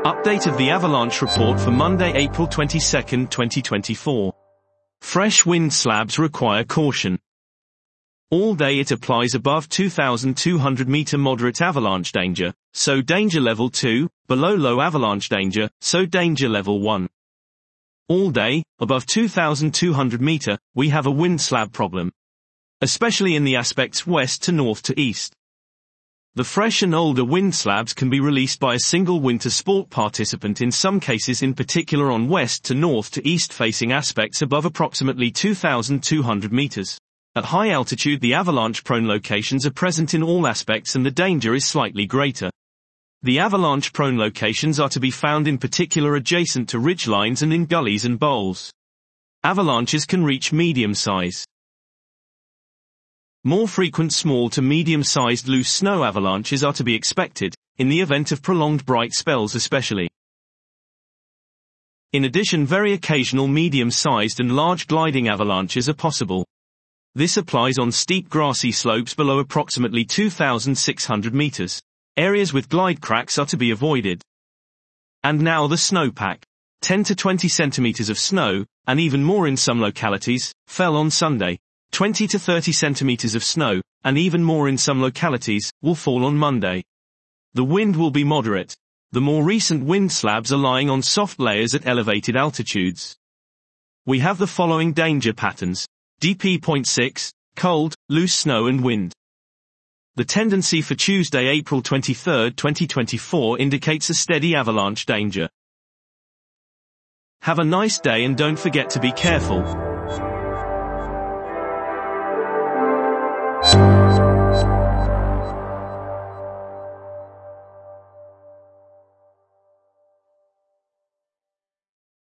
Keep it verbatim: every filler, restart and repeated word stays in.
Update of the avalanche report for Monday, April twenty-second, twenty twenty-four. Fresh wind slabs require caution. All day it applies above two thousand two hundred meter moderate avalanche danger, so danger level two, below low avalanche danger, so danger level one. All day, above two thousand two hundred meter, we have a wind slab problem. Especially in the aspects west to north to east. The fresh and older wind slabs can be released by a single winter sport participant in some cases, in particular on west to north to east facing aspects above approximately two thousand two hundred meters. At high altitude the avalanche-prone locations are present in all aspects and the danger is slightly greater. The avalanche-prone locations are to be found in particular adjacent to ridgelines and in gullies and bowls. Avalanches can reach medium size. More frequent small to medium-sized loose snow avalanches are to be expected, in the event of prolonged bright spells especially. In addition, very occasional medium-sized and large gliding avalanches are possible. This applies on steep grassy slopes below approximately two thousand six hundred meters. Areas with glide cracks are to be avoided. And now the snowpack. ten to twenty centimeters of snow, and even more in some localities, fell on Sunday. twenty to thirty centimeters of snow, and even more in some localities, will fall on Monday. The wind will be moderate. The more recent wind slabs are lying on soft layers at elevated altitudes. We have the following danger patterns. D P point six, cold, loose snow and wind. The tendency for Tuesday, April twenty-third, twenty twenty-four indicates a steady avalanche danger. Have a nice day and don't forget to be careful.